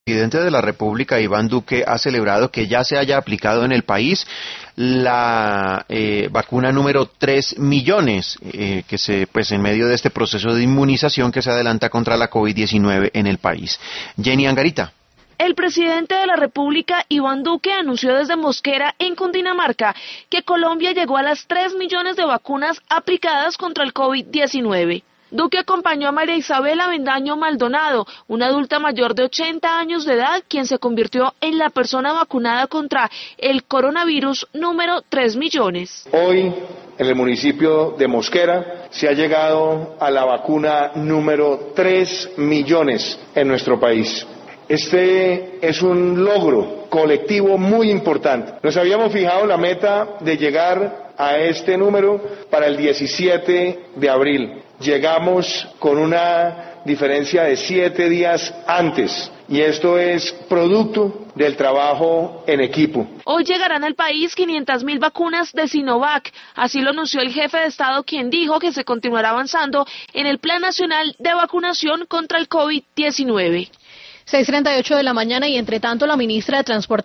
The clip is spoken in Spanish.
El presidente de la República, Iván Duque, ha celebrado que ya se haya aplicado en el país la vacuna número 3 millones, pues en medio de este proceso de inmunización que se adelanta contra la COVID-19 en el país. Jenny Angarita. El presidente de la República, Iván Duque, anunció desde Mosquera, en Cundinamarca, que Colombia llegó a las 3 millones de vacunas aplicadas contra el COVID-19. Duque acompañó a María Isabel Avendaño Maldonado, una adulta mayor de 80 años de edad, quien se convirtió en la persona vacunada contra el coronavirus número 3 millones. Hoy, en el municipio de Mosquera, se ha llegado a la vacuna número 3 millones en nuestro país. Este es un logro colectivo muy importante. Nos habíamos fijado la meta de llegar a este número para el 17 de abril. Llegamos con una diferencia de 7 días antes, y esto es producto del trabajo en equipo. Hoy llegarán al país 500.000 vacunas de Sinovac, así lo anunció el jefe de Estado, quien dijo que se continuará avanzando en el Plan Nacional de Vacunación contra el COVID-19. 6:38 de la mañana y entre tanto la ministra de Transporte